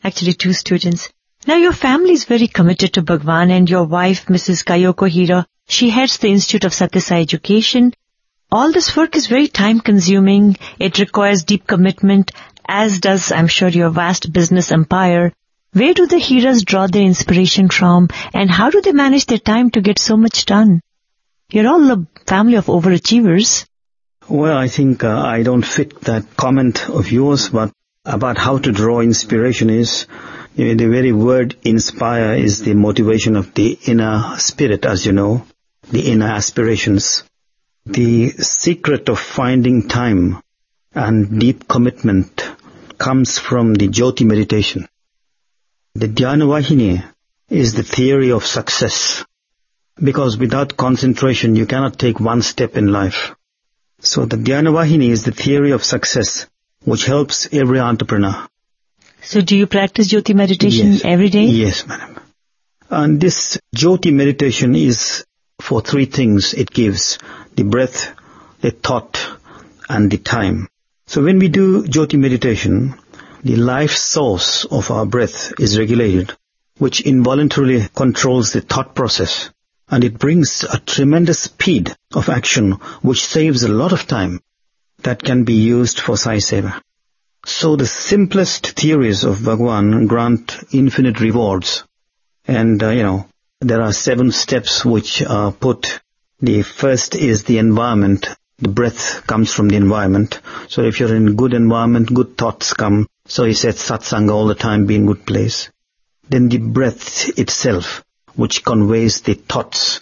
Actually, 2 students. Now, your family is very committed to Bhagwan, and your wife, Mrs. Kayoko Hira, she heads the Institute of Satya Sai Education. All this work is very time-consuming. It requires deep commitment, as does, I'm sure, your vast business empire. Where do the Hiras draw their inspiration from, and how do they manage their time to get so much done? You're all a family of overachievers. Well, I think I don't fit that comment of yours, but about how to draw inspiration is, the very word inspire is the motivation of the inner spirit, as you know, the inner aspirations. The secret of finding time and deep commitment comes from the Jyoti meditation. The Dhyana Vahini is the theory of success, because without concentration you cannot take one step in life. So the Dhyana Vahini is the theory of success, which helps every entrepreneur. So do you practice Jyoti meditation every day? Yes, madam. And this Jyoti meditation is for 3 things it gives: the breath, the thought, and the time. So when we do Jyoti meditation, the life source of our breath is regulated, which involuntarily controls the thought process, and it brings a tremendous speed of action which saves a lot of time that can be used for Sai Seva. So the simplest theories of Bhagwan grant infinite rewards. And, there are 7 steps which are put. The first is the environment. The breath comes from the environment. So if you're in good environment, good thoughts come. So he said satsanga all the time, be in good place. Then the breath itself, which conveys the thoughts.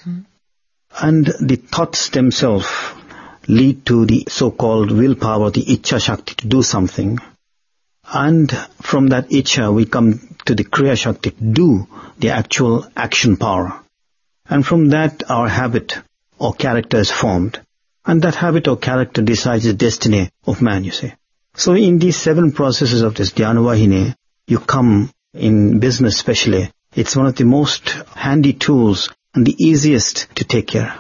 And the thoughts themselves lead to the so-called willpower, the Ichcha Shakti, to do something. And from that Ichcha, we come to the Kriya Shakti, to do the actual action power. And from that, our habit or character is formed. And that habit or character decides the destiny of man, you see. So in these 7 processes of this Dhyana Vahini, you come in business especially. It's one of the most handy tools and the easiest to take care.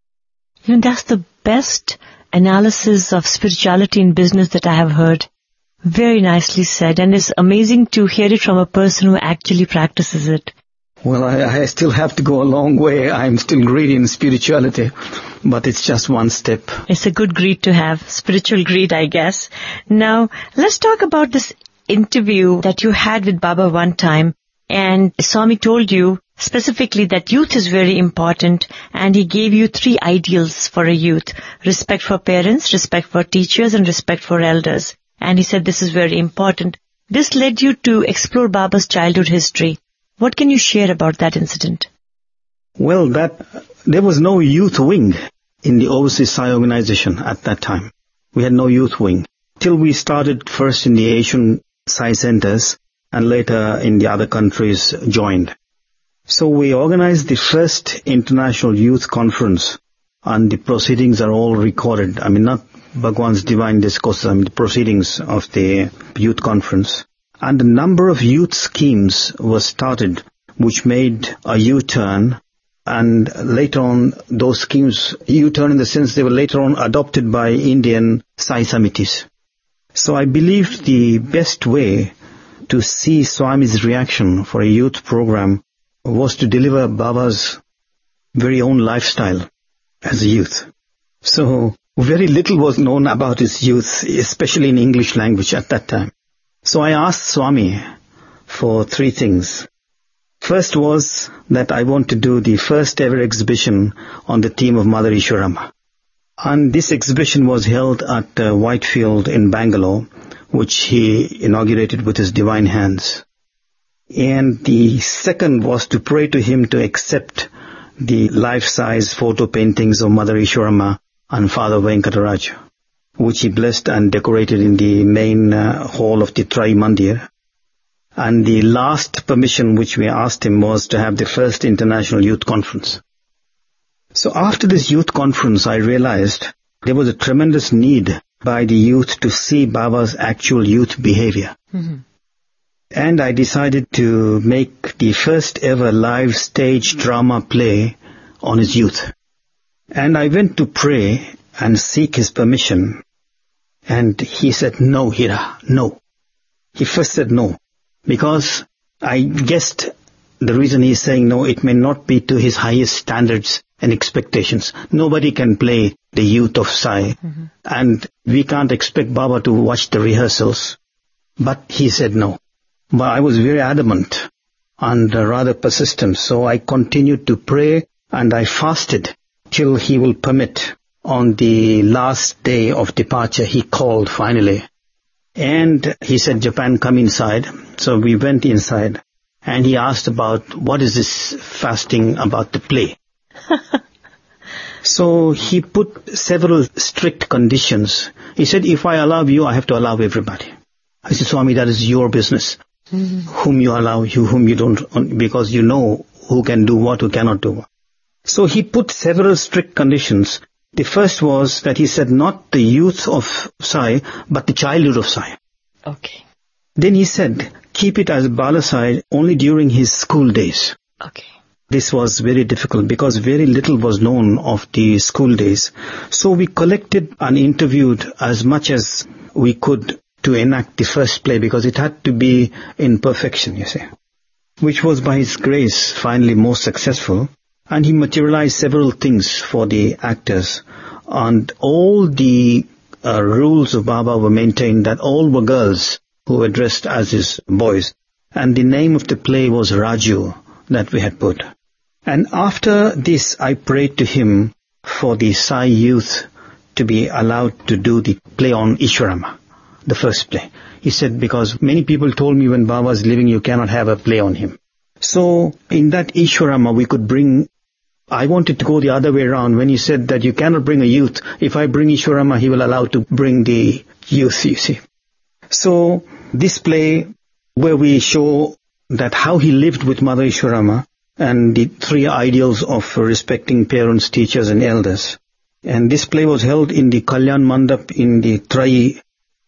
That's the best analysis of spirituality in business that I have heard. Very nicely said, and it's amazing to hear it from a person who actually practices it. Well, I still have to go a long way. I'm still greedy in spirituality, but it's just one step. It's a good greed to have, spiritual greed, I guess. Now, let's talk about this interview that you had with Baba one time, and Swami told you specifically that youth is very important, and he gave you 3 ideals for a youth: respect for parents, respect for teachers, and respect for elders. And he said this is very important. This led you to explore Baba's childhood history. What can you share about that incident? Well, there was no youth wing in the Overseas Sai organization at that time. We had no youth wing. Till we started first in the Asian Sai centers and later in the other countries joined. So we organized the first international youth conference, and the proceedings are all recorded. I mean, not Bhagwan's divine discourse, the proceedings of the youth conference. And a number of youth schemes were started which made a U-turn, and later on those schemes, U-turn in the sense they were later on adopted by Indian Sai Samitis. So I believe the best way to see Swami's reaction for a youth program was to deliver Baba's very own lifestyle as a youth. So very little was known about his youth, especially in English language at that time. So I asked Swami for 3 things. First was that I want to do the first ever exhibition on the theme of Mother Ishwarama. And this exhibition was held at Whitefield in Bangalore, which he inaugurated with his divine hands. And the second was to pray to him to accept the life-size photo paintings of Mother Ishwarama and Father Venkataraj, which he blessed and decorated in the main hall of the Trai Mandir. And the last permission which we asked him was to have the first international youth conference. So after this youth conference, I realized there was a tremendous need by the youth to see Baba's actual youth behavior. Mm-hmm. And I decided to make the first ever live stage drama play on his youth. And I went to pray and seek his permission. And he said, "No, Hira, no." He first said no. Because I guessed the reason he's saying no, it may not be to his highest standards and expectations. Nobody can play the youth of Sai. And we can't expect Baba to watch the rehearsals. But he said no. But I was very adamant and rather persistent. So I continued to pray and I fasted till he will permit. On the last day of departure, he called finally. And he said, Japan, come inside. So we went inside. And he asked about, what is this fasting about the play? So he put several strict conditions. He said, if I allow you, I have to allow everybody. I said, Swami, that is your business. Whom you allow, whom you don't, because you know who can do what, who cannot do what. So he put several strict conditions. The first was that he said not the youth of Sai, but the childhood of Sai. Okay. Then he said, keep it as Bala Sai only during his school days. Okay. This was very difficult because very little was known of the school days. So we collected and interviewed as much as we could to enact the first play because it had to be in perfection, you see. Which was by his grace finally most successful. And he materialized several things for the actors. And all the rules of Baba were maintained that all were girls who were dressed as his boys. And the name of the play was Raju that we had put. And after this, I prayed to him for the Sai youth to be allowed to do the play on Ishwarama, the first play. He said, because many people told me when Baba was living, you cannot have a play on him. So in that Ishwarama, we could bring, I wanted to go the other way around when he said that you cannot bring a youth. If I bring Ishwarama, he will allow to bring the youth, you see. So this play where we show that how he lived with Mother Ishwarama and the three ideals of respecting parents, teachers and elders. And this play was held in the Kalyan Mandap in the Trai.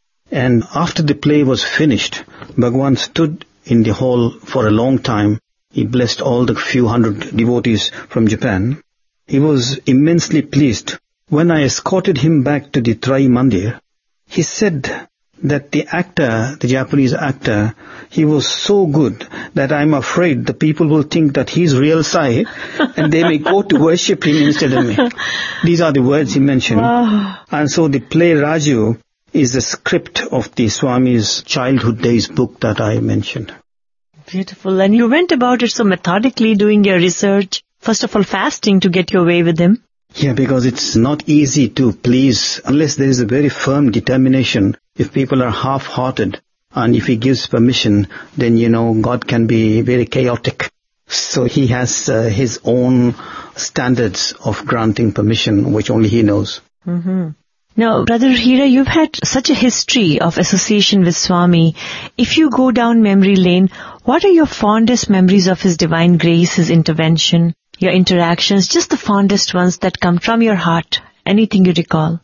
And after the play was finished, Bhagwan stood in the hall for a long time. He blessed all the few hundred devotees from Japan. He was immensely pleased. When I escorted him back to the Trai Mandir, he said that the actor, the Japanese actor, he was so good that I'm afraid the people will think that he's real Sai and they may go to worship him instead of me. These are the words he mentioned. Wow. And so the play Raju is the script of the Swami's childhood days book that I mentioned. Beautiful. And you went about it so methodically, doing your research. First of all, fasting to get your way with him. Yeah, because it's not easy to please unless there is a very firm determination. If people are half-hearted and if he gives permission, then, God can be very chaotic. So he has his own standards of granting permission, which only he knows. Mm-hmm. Now, Brother Hira, you've had such a history of association with Swami. If you go down memory lane, what are your fondest memories of his divine grace, his intervention, your interactions, just the fondest ones that come from your heart? Anything you recall?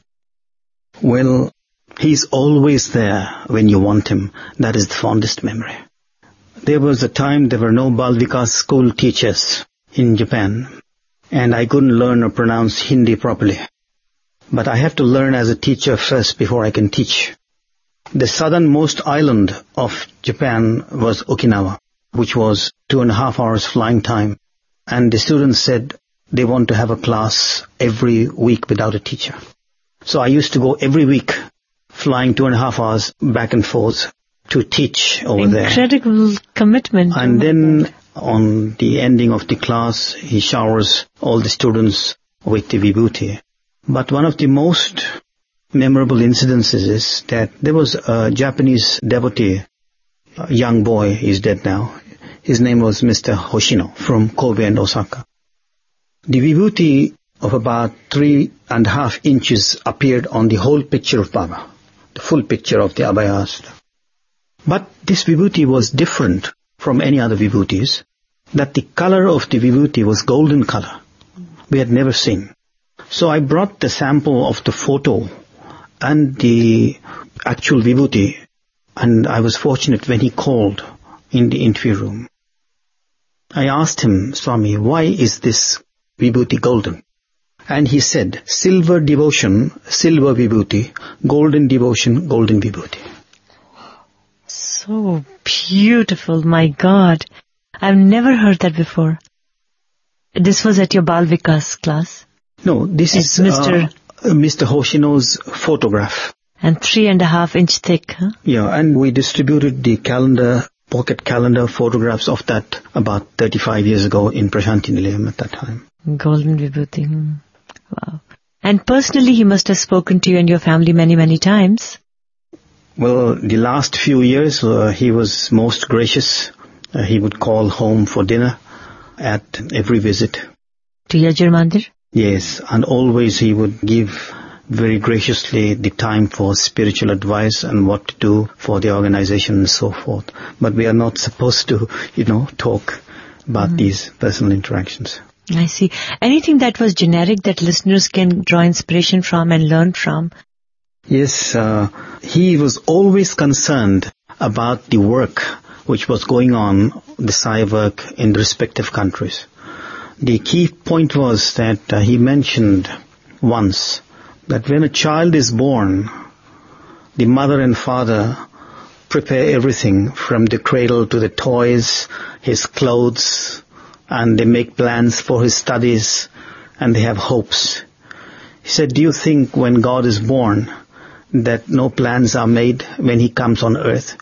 Well, he's always there when you want him. That is the fondest memory. There was a time there were no Bal Vikas school teachers in Japan, and I couldn't learn or pronounce Hindi properly. But I have to learn as a teacher first before I can teach. The southernmost island of Japan was Okinawa, which was 2.5 hours flying time. And the students said they want to have a class every week without a teacher. So I used to go every week, flying 2.5 hours back and forth to teach over there. Incredible commitment. And then on the ending of the class, he showers all the students with the vibhuti. But one of the most memorable incidences is that there was a Japanese devotee, a young boy, he's dead now. His name was Mr. Hoshino from Kobe and Osaka. The vibhuti of about 3.5 inches appeared on the whole picture of Baba, the full picture of the Abhayahasta. But this vibhuti was different from any other vibhutis, that the color of the vibhuti was golden color. We had never seen. So I brought the sample of the photo and the actual vibhuti, and I was fortunate when he called in the interview room. I asked him, Swami, why is this vibhuti golden? And he said, silver devotion, silver vibhuti, golden devotion, golden vibhuti. So beautiful, my God. I've never heard that before. This was at your Bal Vikas class? No, this is Mr. Hoshino's photograph. And 3.5 inch thick, huh? Yeah, and we distributed the calendar, pocket calendar photographs of that about 35 years ago in Prashanti Nilayam at that time. Golden Vibhuti. Wow. And personally, he must have spoken to you and your family many, many times. Well, the last few years, he was most gracious. He would call home for dinner at every visit. To Yajur Mandir? Yes, and always he would give very graciously the time for spiritual advice and what to do for the organization and so forth. But we are not supposed to, talk about these personal interactions. I see. Anything that was generic that listeners can draw inspiration from and learn from? Yes, he was always concerned about the work which was going on, the Sai work in the respective countries. The key point was that he mentioned once that when a child is born, the mother and father prepare everything from the cradle to the toys, his clothes, and they make plans for his studies, and they have hopes. He said, do you think when God is born that no plans are made when he comes on earth?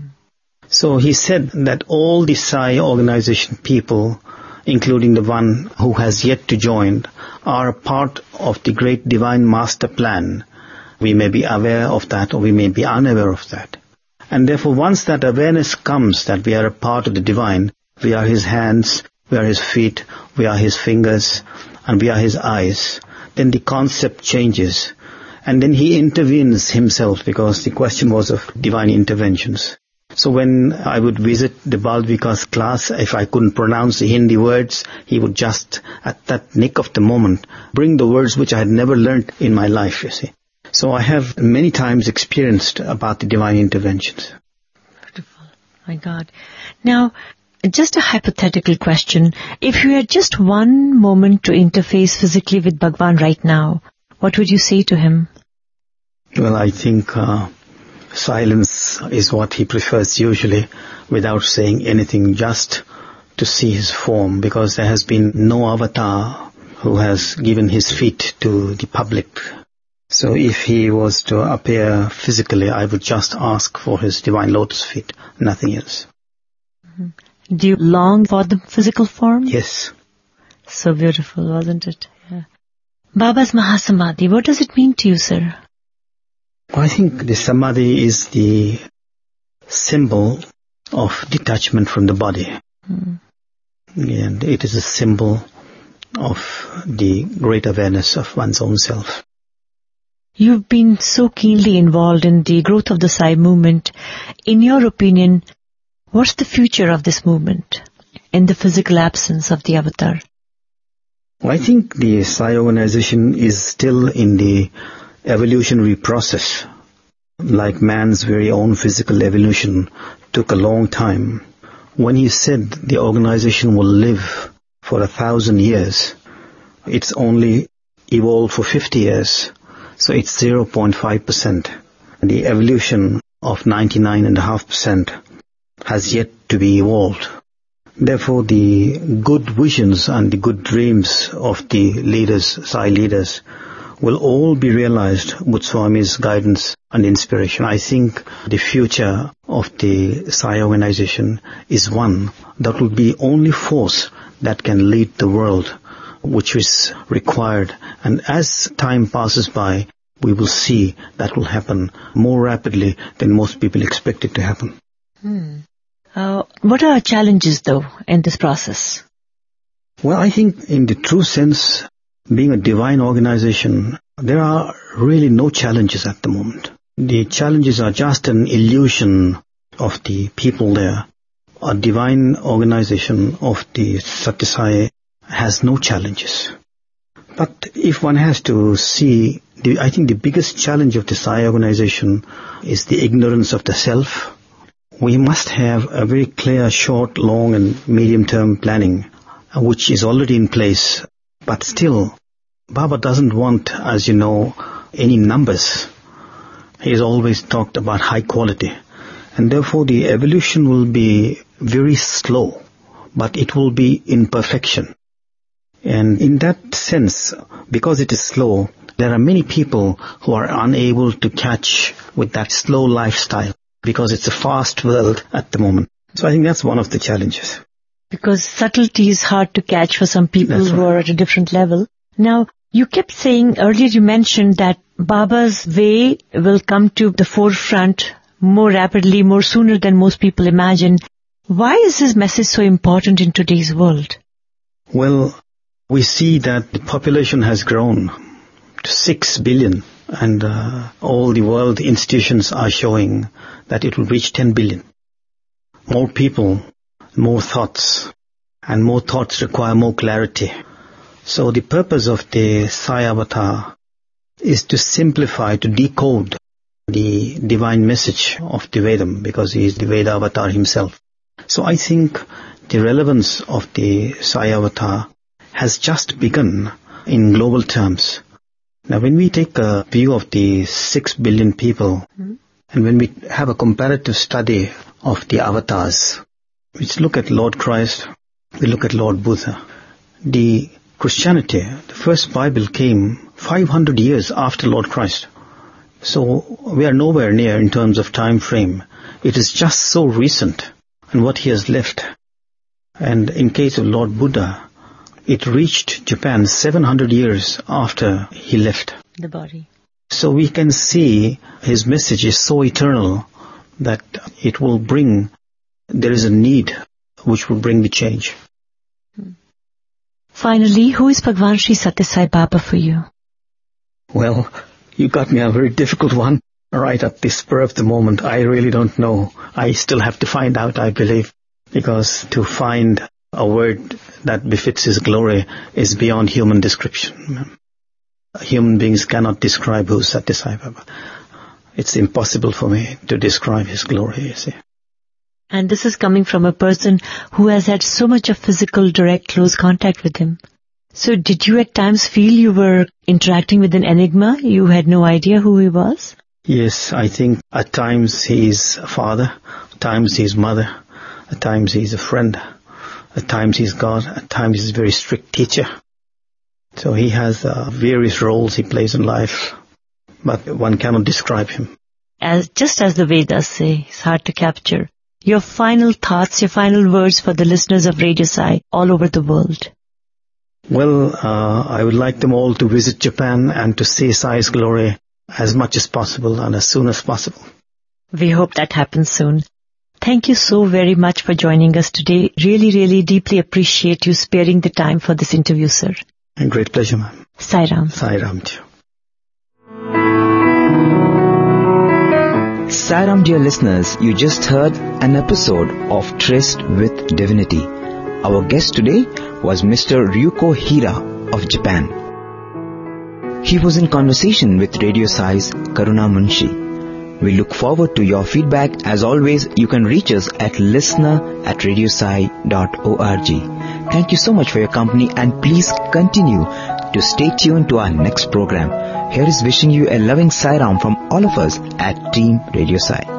So he said that all the Sai organization people, including the one who has yet to join, are a part of the great divine master plan. We may be aware of that or we may be unaware of that. And therefore once that awareness comes that we are a part of the divine, we are his hands, we are his feet, we are his fingers, and we are his eyes, then the concept changes. And then he intervenes himself, because the question was of divine interventions. So when I would visit the Bal Vikas class, if I couldn't pronounce the Hindi words, he would just, at that nick of the moment, bring the words which I had never learnt in my life, you see. So I have many times experienced about the divine interventions. Beautiful. My God. Now, just a hypothetical question. If you had just one moment to interface physically with Bhagwan right now, what would you say to him? Well, I think silence is what he prefers usually, without saying anything, just to see his form, because there has been no avatar who has given his feet to the public. So if he was to appear physically, I would just ask for his divine lotus feet, nothing else. Do you long for the physical form? Yes. So beautiful, wasn't it? Yeah. Baba's Mahasamadhi, what does it mean to you, sir? I think the Samadhi is the symbol of detachment from the body. And it is a symbol of the great awareness of one's own self. You've been so keenly involved in the growth of the Sai movement. In your opinion, what's the future of this movement in the physical absence of the avatar? Well, I think the Sai organization is still in the evolutionary process. Like man's very own physical evolution took a long time. When he said the organization will live for 1,000 years, it's only evolved for 50 years. So it's 0.5%. The evolution of 99.5% has yet to be evolved. Therefore, the good visions and the good dreams of the leaders, Sai leaders, will all be realized with Swami's guidance and inspiration. I think the future of the Sai organization is one that will be only force that can lead the world, which is required. And as time passes by, we will see that will happen more rapidly than most people expect it to happen. What are our challenges, though, in this process? Well, I think in the true sense, being a divine organization, there are really no challenges at the moment. The challenges are just an illusion of the people there. A divine organization of the Satya Sai has no challenges. But if one has to see, I think the biggest challenge of the Sai organization is the ignorance of the self. We must have a very clear short, long and medium-term planning, which is already in place. But still, Baba doesn't want, as you know, any numbers. He has always talked about high quality. And therefore the evolution will be very slow, but it will be in perfection. And in that sense, because it is slow, there are many people who are unable to catch with that slow lifestyle because it's a fast world at the moment. So I think that's one of the challenges. Because subtlety is hard to catch for some people who are at a different level. Now, you kept saying, earlier you mentioned that Baba's way will come to the forefront more rapidly, more sooner than most people imagine. Why is this message so important in today's world? Well, we see that the population has grown to 6 billion and all the world institutions are showing that it will reach 10 billion. More people, more thoughts, and more thoughts require more clarity. So the purpose of the Sai Avatar is to simplify, to decode the divine message of the Vedam, because he is the Veda Avatar himself. So I think the relevance of the Sai Avatar has just begun in global terms. Now when we take a view of the 6 billion people, and when we have a comparative study of the avatars, we look at Lord Christ, we look at Lord Buddha. The Christianity, the first Bible came 500 years after Lord Christ. So we are nowhere near in terms of time frame. It is just so recent and what he has left. And in case of Lord Buddha, it reached Japan 700 years after he left the body. So we can see his message is so eternal that it will bring, there is a need which will bring the change. Finally, who is Bhagwan Sri Satya Sai Baba for you? Well, you got me a very difficult one right at the spur of the moment. I really don't know. I still have to find out, I believe, because to find a word that befits his glory is beyond human description. Human beings cannot describe who is Satya Sai Baba. It's impossible for me to describe his glory, you see. And this is coming from a person who has had so much of physical, direct, close contact with him. So did you at times feel you were interacting with an enigma? You had no idea who he was? Yes, I think at times he is a father, at times he is mother, at times he is a friend, at times he is God, at times he is a very strict teacher. So he has various roles he plays in life, but one cannot describe him. Just as the Vedas say, it's hard to capture. Your final thoughts, your final words for the listeners of Radio Sai all over the world. Well, I would like them all to visit Japan and to see Sai's glory as much as possible and as soon as possible. We hope that happens soon. Thank you so very much for joining us today. Really, really deeply appreciate you sparing the time for this interview, sir. A great pleasure, ma'am. Sai Ram. Sai Ram to you. Sai Ram, dear listeners, you just heard an episode of Tryst with Divinity. Our guest today was Mr. Ryuko Hira of Japan. He was in conversation with Radio Sai's Karuna Munshi. We look forward to your feedback. As always, you can reach us at listener@radiosai.org. Thank you so much for your company and please continue to stay tuned to our next program. Here is wishing you a loving Sai Ram from all of us at Team Radio Sai.